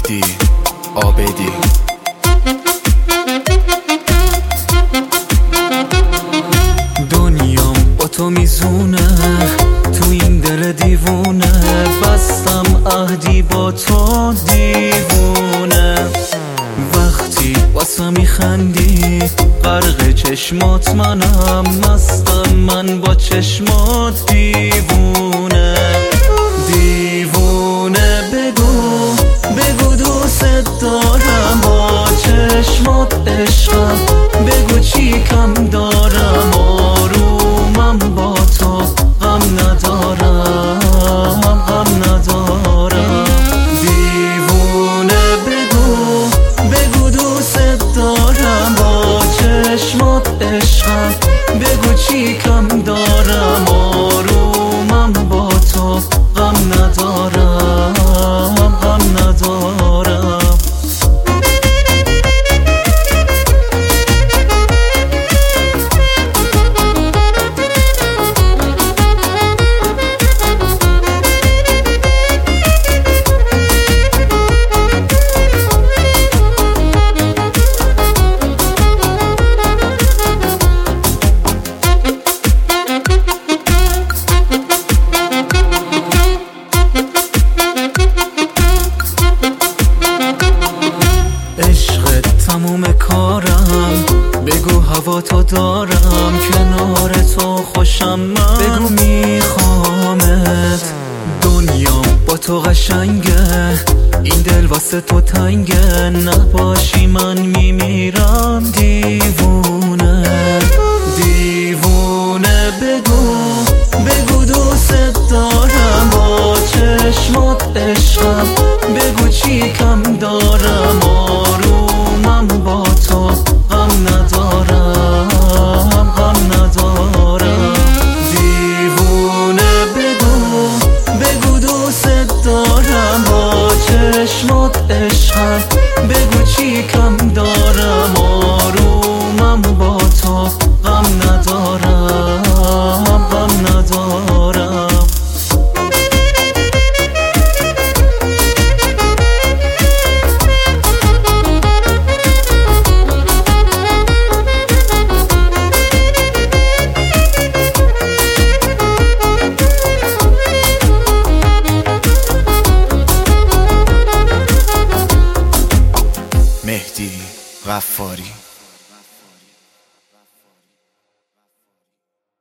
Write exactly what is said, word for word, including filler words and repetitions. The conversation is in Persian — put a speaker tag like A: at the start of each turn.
A: مهدی عابدی. دنیام با تو میزونه، تو این دل دیوونه، بستم عهدی با تو دیوونه. وقتی واسه میخندی غرق چشمات منم، مستم من با چشمات دیوونه. دیوونه بگو بگو دوست دارم، با چشمات عشقم بگو چی کم دارم. آرومم با تو غم ندارم، غم ندارم. دیوونه بگو بگو دوست دارم، با چشمات عشقم بگو چی کم دارم. آرومم با تو غم ندارم، غم ندارم. تموم کارم بگو هوا تو دارم، کنار تو خوشم من بگو میخوامت. دنیا با تو قشنگه، این دل واسه تو تنگه، نباشی من میمیرم. دیوونه دیوونه بگو بگو دوست دارم، با چشمات عشقم بگو چی کم دارم.